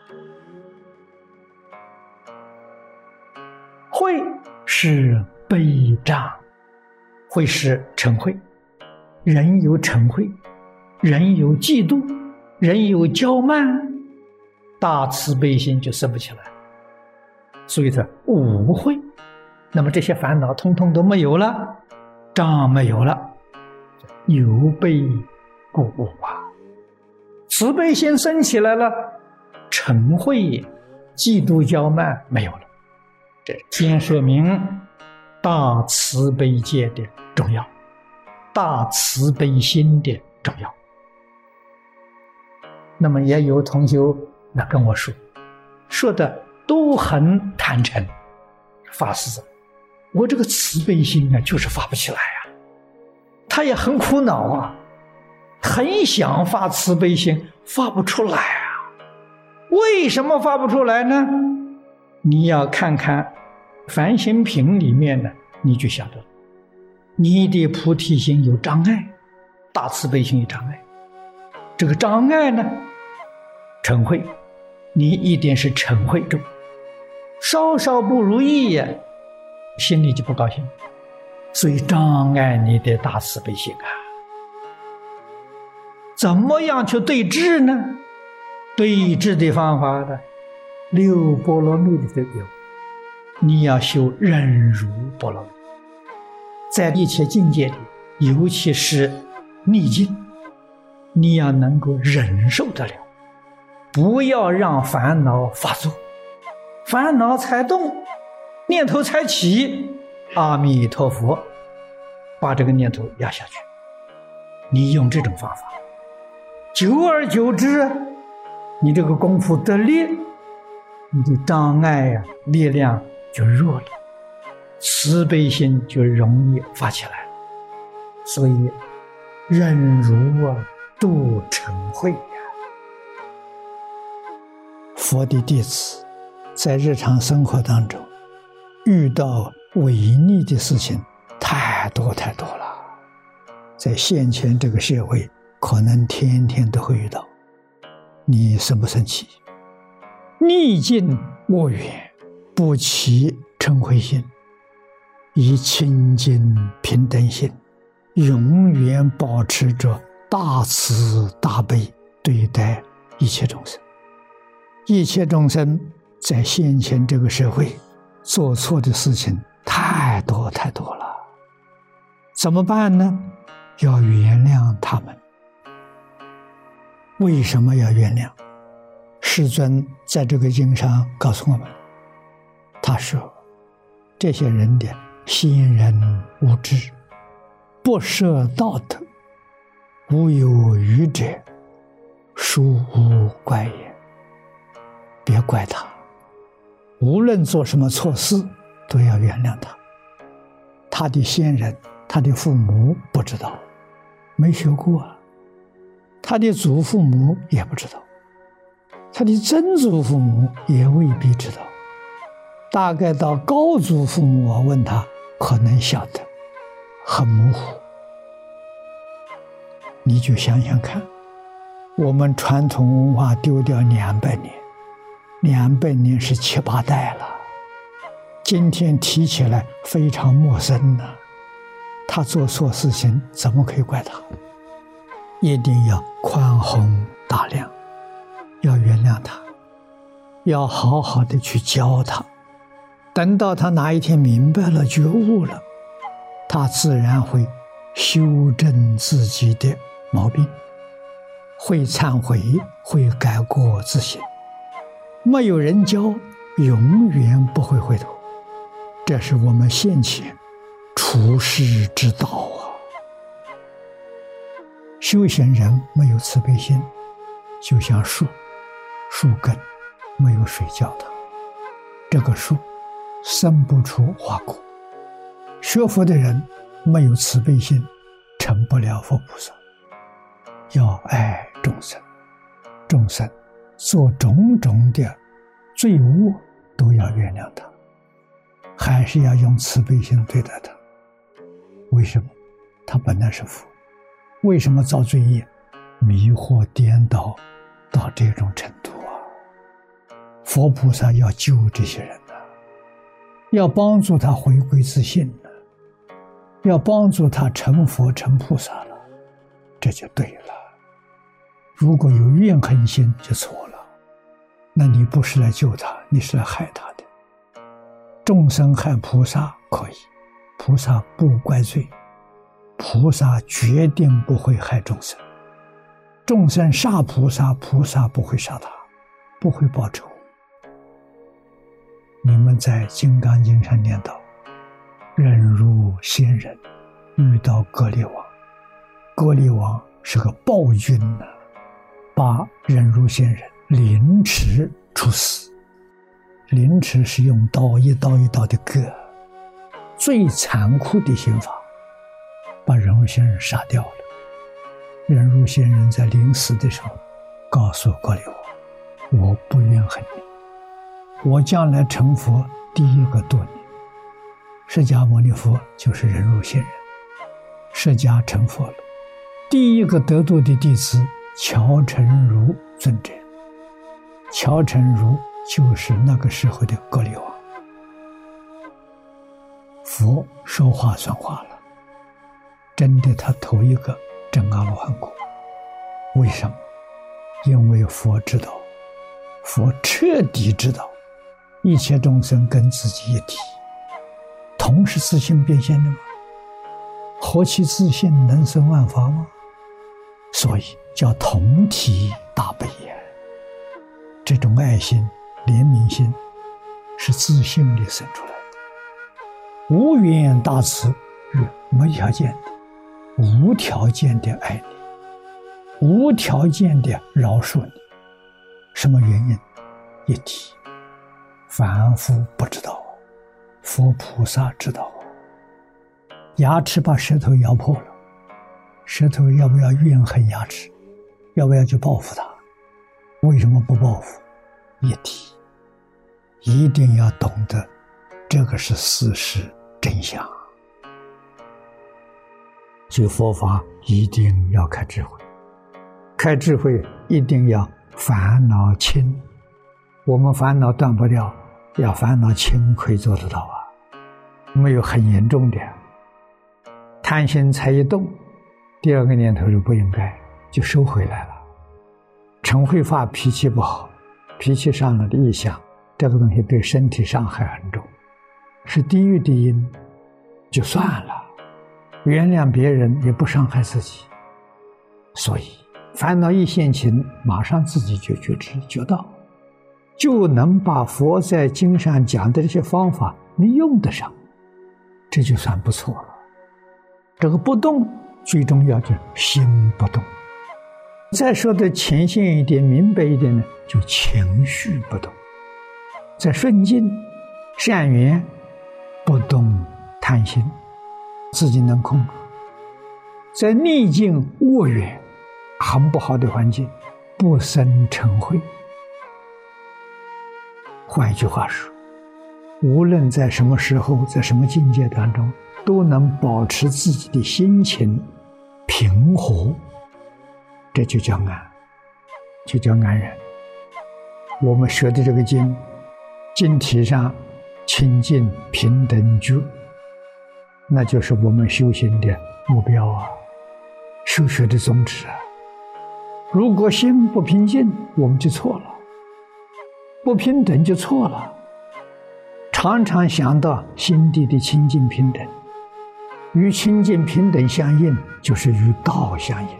恚是悲障，恚是嗔恚。人有嗔恚，人有嫉妒，人有骄慢，大慈悲心就生不起来。所以说无恚，那么这些烦恼通通都没有了，障没有了，有悲故无啊。慈悲心生起来了，嗔恚、嫉妒、骄慢没有了。这先说明大慈悲戒的重要，大慈悲心的重要。那么也有同修来跟我说的都很坦诚，法师，我这个慈悲心呢，就是发不起来啊。他也很苦恼啊，很想发慈悲心，发不出来啊。为什么发不出来呢？你要看看梵行品里面呢，你就晓得你的菩提心有障碍，大慈悲心有障碍。这个障碍呢，嗔恚，你一定是嗔恚重，稍稍不如意呀，心里就不高兴，所以障碍你的大慈悲心啊。怎么样去对治呢？对治的方法呢，六波罗蜜里头有，你要修忍辱波罗蜜。在一切境界里，尤其是逆境，你要能够忍受得了，不要让烦恼发作。烦恼才动，念头才起，阿弥陀佛，把这个念头压下去。你用这种方法，久而久之，你这个功夫得力，你的障碍啊力量就弱了，慈悲心就容易发起来。所以忍辱啊，度嗔恚呀。佛的弟子在日常生活当中遇到违逆的事情太多了，在现前这个社会可能天天都会遇到。你生不生气？逆境恶缘，不起嗔恚心，以清净平等心，永远保持着大慈大悲对待一切众生。一切众生在现前这个社会做错的事情太多了，怎么办呢？要原谅他们。为什么要原谅？世尊在这个经上告诉我们，他说这些人的心人无知，不摄道德，无有余者，殊无怪也。别怪他，无论做什么错事都要原谅他。他的先人，他的父母不知道，没学过，他的祖父母也不知道，他的曾祖父母也未必知道，大概到高祖父母我问他，可能晓得，很模糊。你就想想看，我们传统文化丢掉200年，200年是7、8代了，今天提起来非常陌生了。他做错事情，怎么可以怪他？一定要宽宏大量，要原谅他，要好好的去教他。等到他哪一天明白了、觉悟了，他自然会修正自己的毛病，会忏悔，会改过自新。没有人教，永远不会回头。这是我们现前处世之道啊！修行人没有慈悲心，就像树根没有水浇它，这个树生不出花果。学佛的人没有慈悲心，成不了佛菩萨。要爱众生，众生做种种的罪恶都要原谅他，还是要用慈悲心对待他。为什么？他本来是佛，为什么造罪业？迷惑颠倒到这种程度啊！ 佛菩萨要救这些人的，要帮助他回归自信了，要帮助他成佛成菩萨了，这就对了。如果有怨恨心就错了，那你不是来救他，你是来害他的。众生害菩萨可以，菩萨不怪罪，菩萨决定不会害众生。众生杀菩萨，菩萨不会杀他，不会报仇。你们在《金刚经》上念到，忍辱仙人遇到割裂王，割裂王是个暴君呐，把忍辱仙人凌迟处死。凌迟是用刀一刀一刀的割，最残酷的刑罚，把忍辱仙人杀掉了。忍辱仙人在临死的时候告诉割裂王，我不怨恨你，我将来成佛第一个度你。释迦牟尼佛就是忍辱仙人，释迦成佛了，第一个得度的弟子乔成儒尊者，乔成儒就是那个时候的割裂王。佛说话算话了，真的他头一个证阿罗汉果。为什么？因为佛知道，佛彻底知道一切众生跟自己一体，同是自性变现的吗？何其自性能生万法吗？所以叫同体大悲也。这种爱心怜悯心是自性里生出来的，无缘大慈，没条件的无条件的爱你，无条件的饶恕你。什么原因？一体。凡夫不知道，佛菩萨知道。牙齿把舌头咬破了，舌头要不要怨恨牙齿？要不要去报复他？为什么不报复？一体。一定要懂得这个是事实真相。学佛法一定要开智慧，开智慧一定要烦恼轻。我们烦恼断不掉，要烦恼轻可以做得到啊。没有很严重的贪心才一动，第二个念头就不应该，就收回来了。陈慧发脾气不好，脾气上了的一想，这个东西对身体伤害很重，是地狱的因，就算了，原谅别人也不伤害自己。所以烦恼一现前，马上自己就觉知觉到，就能把佛在经上讲的这些方法你用得上，这就算不错了。这个不动最重要就是心不动。再说的浅显一点明白一点呢，就情绪不动。在顺境善缘不动贪心，自己能控制。在逆境恶缘很不好的环境，不生嗔恚。换一句话说，无论在什么时候，在什么境界当中，都能保持自己的心情平和，这就叫安，就叫安忍。我们学的这个经，经题上清净平等觉，那就是我们修行的目标啊，修学的宗旨啊。如果心不平静，我们就错了，不平等就错了。常常想到心地的清净平等，与清净平等相应，就是与道相应。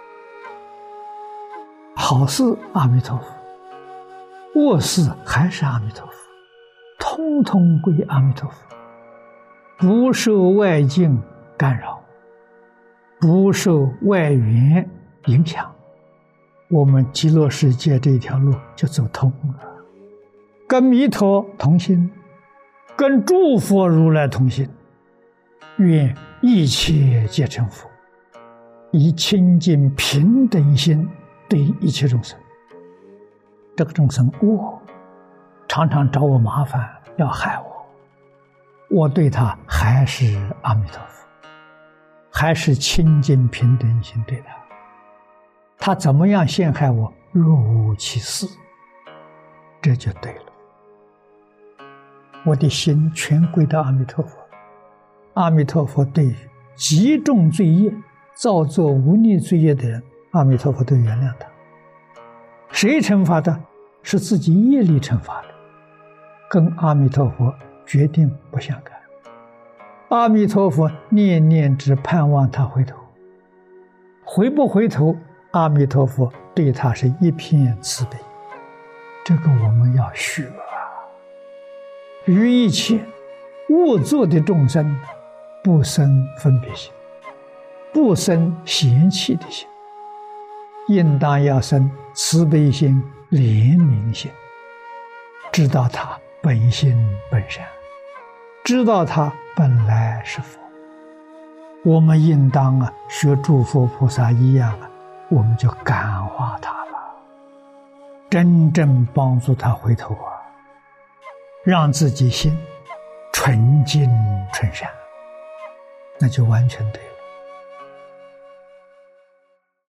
好事阿弥陀佛，恶事还是阿弥陀佛，通通归阿弥陀佛，不受外境干扰，不受外缘影响，我们极乐世界这条路就走通了，跟弥陀同心，跟诸佛如来同心，愿一切皆成佛，以清净平等心对一切众生。这个众生常常找我麻烦，要害我对他还是阿弥陀佛，还是清净平等心对他。他怎么样陷害我，若无其事。 这就对了。我的心全归到阿弥陀佛，阿弥陀佛对于极重罪业、造作无逆罪业的人，阿弥陀佛都原谅他。谁惩罚的？是自己业力惩罚的，跟阿弥陀佛决定不相干。阿弥陀佛念念只盼望他回头，回不回头，阿弥陀佛对他是一片慈悲。这个我们要学啊！于一切恶作的众生，不生分别心，不生嫌弃的心，应当要生慈悲心、怜悯心，知道他本性本善，知道他本来是佛。我们应当学诸佛菩萨一样我们就感化他了，真正帮助他回头让自己心纯净纯善，那就完全对了。